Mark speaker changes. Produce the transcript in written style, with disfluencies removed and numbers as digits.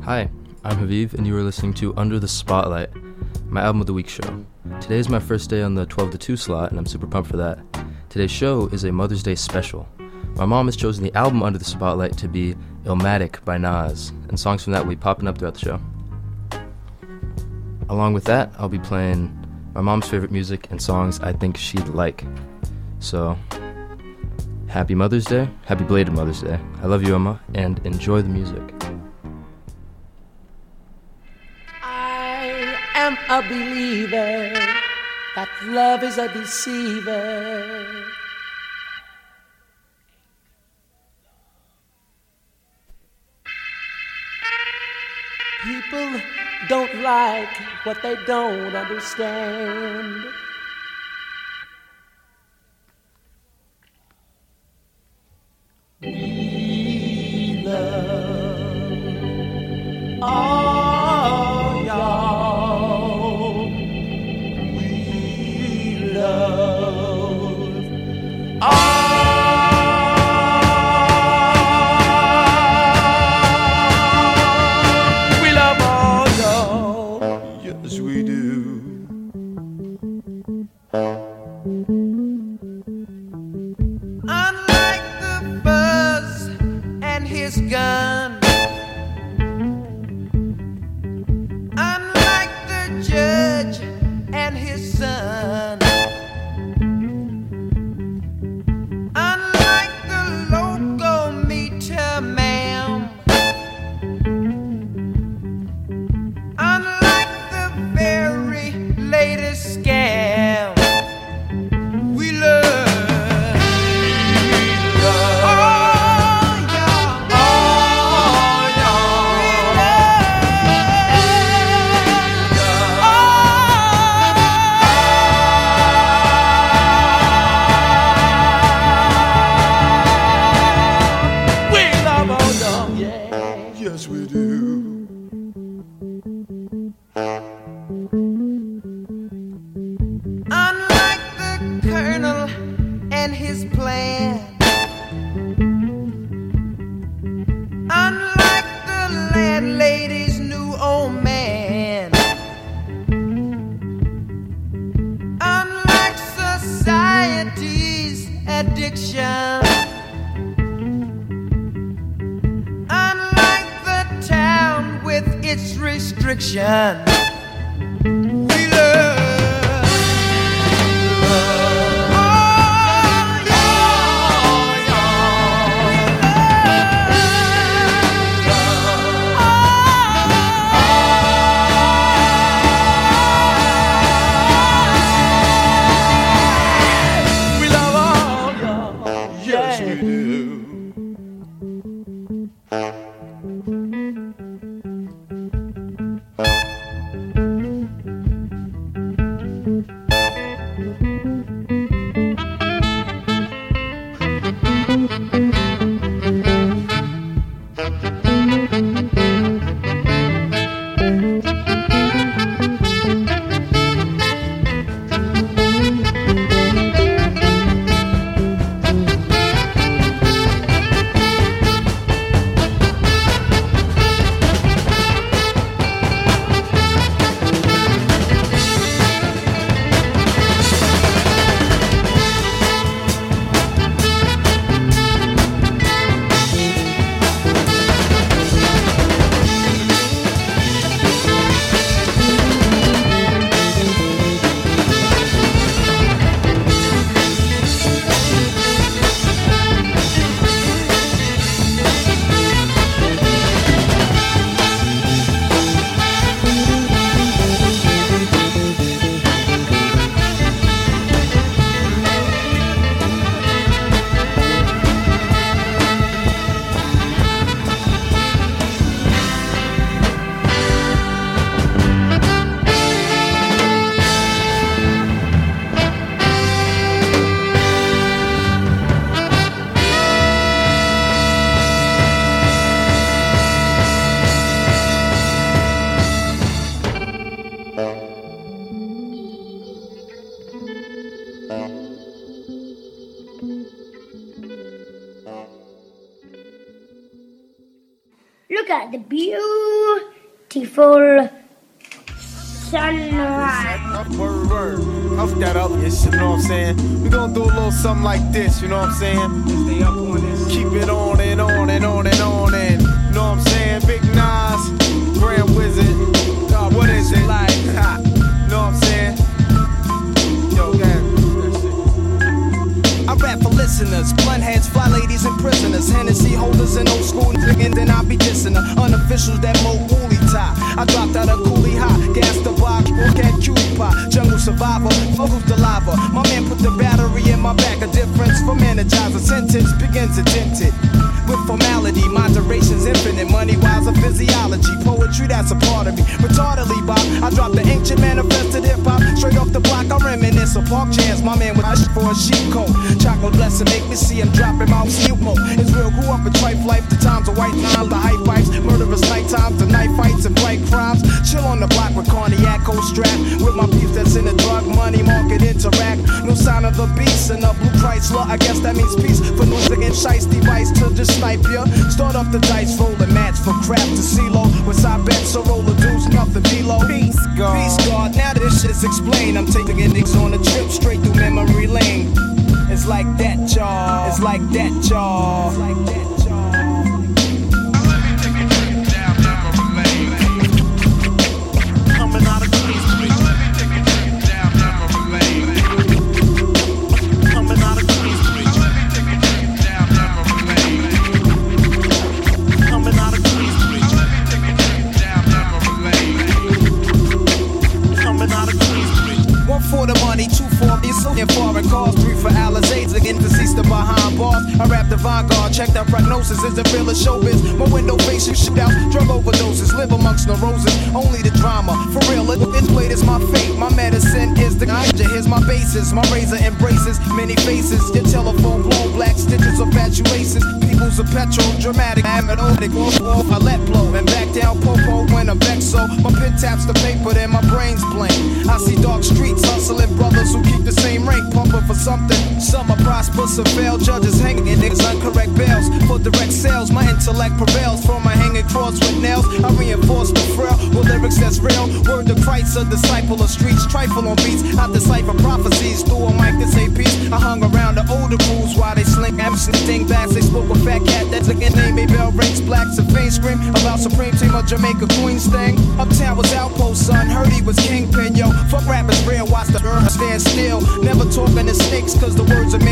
Speaker 1: Hi, I'm Haviv, and you are listening to Under the Spotlight, my Album of the Week show. Today is my first day on the 12 to 2 slot, and I'm super pumped for that. Today's show is a Mother's Day special. My mom has chosen the album Under the Spotlight to be Illmatic by Nas, and songs from that will be popping up throughout the show. Along with that, I'll be playing my mom's favorite music and songs I think she'd like. So, happy Mother's Day, happy belated Mother's Day. I love you, Emma, and enjoy the music.
Speaker 2: I am a believer that love is a deceiver. People don't like what they don't understand. We love all y'all. We love all. Unlike the buzz and his gun, unlike the judge and his son, unlike the local meter man, unlike the very latest scam, we love. Yes, we do. Unlike the colonel and his plan, unlike the landlady's new old man, unlike society's addiction, with its restriction, we love. We love all y'all. Yes, we do.
Speaker 3: at the beautiful sunrise.
Speaker 4: Word. Up that up, yes, you know what I'm saying? We gonna do a little something like this, you know what I'm saying? Stay up on this. Keep it on and on and on and on and, you know what I'm saying? Big Nas, Grand Wizard, what is it? Like, ha, you know what I'm saying? Yo, man.
Speaker 5: I rap for listeners, blunt heads, fly ladies and prisoners, Hennessy holders and old school niggas, then I be dissing her. Unofficials that mo woolly tie. I dropped out of coolie high, gas the box, work at cutie pie, jungle survivor, focus the lava. My man put the battery in my back, a difference from energizer. Sentence begins dented with formality, moderation's infinite. Money wise of physiology, poetry that's a part of me. Retardedly Bob, I dropped the ancient manifested hip hop straight off the block. I reminisce of park chairs. My man with ice for a sheep coat. Chocolate blessing make me see him dropping mouth snoop mode. It's real, grew up in trife life. The times of white times, the hype pipes, murderous night times, the night fights and bright crimes. Chill on the block with cognac, cold strap. With my peeps that's in the drug money market interact. No sign of the beast in a blue Chrysler. I guess that means peace for no against shice device to just snipe ya. Start up the dice, roll the match for crap to CeeLo. With I bet so roll the deuce, nothing below. Peace God. Peace God. Now that this shit's explained, I'm taking niggas on a trip straight through memory lane. It's like that, y'all. It's like that, y'all. It's like that, y'all. Let me take a trip down memory lane. Coming out of Queens, please. Let me take a trip down memory lane. Coming out of Queens, please. Let me take a trip down memory lane. Coming out of Queens, please. Let me take a trip down memory lane. Coming out of Queens, please. One for the money, two for me, so in foreign cars, three for Alizades, again deceased the behind bars. I rap the vanguard, check that prognosis, is it real or showbiz? My window facing shootouts, drug overdoses, live amongst the roses, only the drama. For real, it's played is my fate, my medicine is the ganja, here's my basis, my razor embraces many faces, your telephone blown, black stitches of fatuations, people's a petrol, dramatic, amatotic, off, I let blow, and back down popo when I'm vexed, so my pen taps the paper, then my brain's blank. I see dark streets, hustling brothers who keep the same rank, pumping for something. Some are prosper, some fail, judges hanging in niggas uncorrect bails. For direct sales, my intellect prevails. From my hanging cross with nails, I reinforce the frail with lyrics that's real. Word to Christ, a disciple of streets, trifle on beats. I decipher prophecies through a mic to say peace. I hung around the older crews while they sling absent dingbats. They spoke a fat cat that's a name, a bell rings, blacks and faint scream about supreme team of Jamaica Queens thing. Uptown was outpost, son, heard he was kingpin, yo. Fuck rappers real, watch the earth stand still. Never talking to snakes, cause the words are made